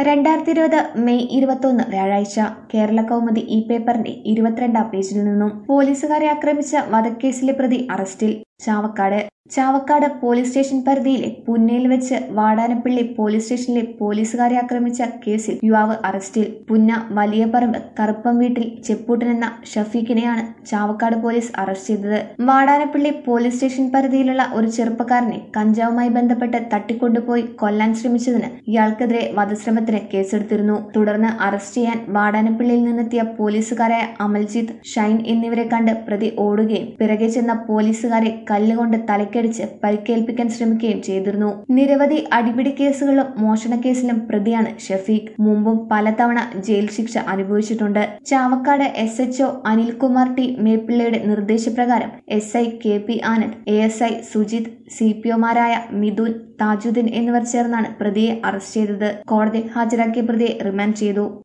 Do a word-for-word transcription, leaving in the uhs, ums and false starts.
രണ്ടായിരത്തി ഇരുപത് മെയ് ഇരുപത്തൊന്ന് വ്യാഴാഴ്ച കേരള കൗമുദി ഈ പേപ്പറിന്റെ ഇരുപത്തിരണ്ടാം പേജിൽ നിന്നും പോലീസുകാരെ ആക്രമിച്ച വധക്കേസിലെ പ്രതി അറസ്റ്റിൽ. ചാവക്കാട് ചാവക്കാട് പോലീസ് സ്റ്റേഷൻ പരിധിയിലെ പുന്നയിൽ വെച്ച് വാടാനപ്പള്ളി പോലീസ് സ്റ്റേഷനിലെ പോലീസുകാരെ ആക്രമിച്ച കേസിൽ യുവാവ് അറസ്റ്റിൽ. പുന്ന വലിയ പറമ്പ് കറുപ്പം വീട്ടിൽ ചെപ്പൂട്ടൻ എന്ന ഷഫീഖിനെയാണ് ചാവക്കാട് പോലീസ് അറസ്റ്റ് ചെയ്തത്. വാടാനപ്പള്ളി പോലീസ് സ്റ്റേഷൻ പരിധിയിലുള്ള ഒരു ചെറുപ്പക്കാരനെ കഞ്ചാവുമായി ബന്ധപ്പെട്ട് തട്ടിക്കൊണ്ടുപോയി കൊല്ലാൻ ശ്രമിച്ചതിന് ഇയാൾക്കെതിരെ വധശ്രമത്തിന് കേസെടുത്തിരുന്നു. തുടർന്ന് അറസ്റ്റ് ചെയ്യാൻ വാടാനപ്പള്ളിയിൽ നിന്നെത്തിയ പോലീസുകാരായ അമൽജിത്ത്, ഷൈൻ എന്നിവരെ കണ്ട് പ്രതി ഓടുകയും പിറകെ ചെന്ന പോലീസുകാരെ കല്ലുകൊണ്ട് തലക്കടിച്ച് പരിക്കേൽപ്പിക്കാൻ ശ്രമിക്കുകയും ചെയ്തിരുന്നു. നിരവധി അടിപിടി കേസുകളിലും മോഷണക്കേസിലും പ്രതിയാണ് ഷഫീഖ്. മുമ്പും പലതവണ ജയിൽ ശിക്ഷ അനുഭവിച്ചിട്ടുണ്ട്. Chavakkad S H O Anilkumar T മേപ്പിള്ളയുടെ നിർദ്ദേശപ്രകാരം S I K P Anand, A S I Sujith, C P ഒമാരായ മിഥുൻ, താജുദ്ദീൻ എന്നിവർ ചേർന്നാണ് പ്രതിയെ അറസ്റ്റ് ചെയ്തത്. കോടതിയിൽ ഹാജരാക്കിയ പ്രതിയെ റിമാൻഡ് ചെയ്തു.